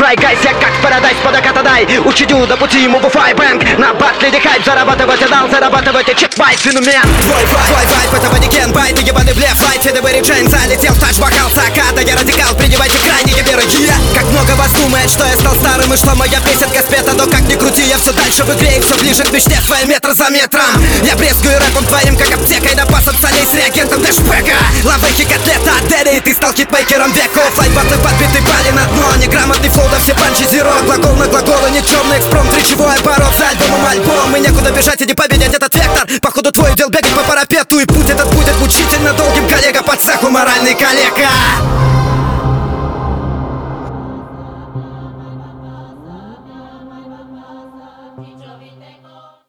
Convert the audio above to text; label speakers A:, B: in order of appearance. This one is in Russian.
A: Try guys, я как в Paradise, подаката дай. Учидю до пути ему буфай бэнк. На батле хайп, зарабатывать дал, зарабатывайте чек-байт, феномен. Твой вайп, этого не кен, байт, ебаный блеф. Лайт, федовый речейн, залетел в тач, бокал, саката. Я радикал, принимайте крайние меры. Как много вас думает, что я стал старым и что моя песенка спета. Но как ни крути, я все дальше в игре и все ближе к мечте своей метр за метром. Я брезгую рэпом твоим, как аптекой. Напасан солей с реагентом дэшбэка. Лавехи, котлета, Дерри, ты стал хитмейкером века. Оффлайн, батлы, подбитый пали на дно. Неграмотный флоу, да все панчи зеро. Глагол на глаголы, никчемный экспромт. Речевой оборот за альбомом альбом. И некуда бежать и не победить этот вектор. Походу твой дел бегать по парапету. И путь этот будет мучительно долгим, коллега по цеху, моральный коллега.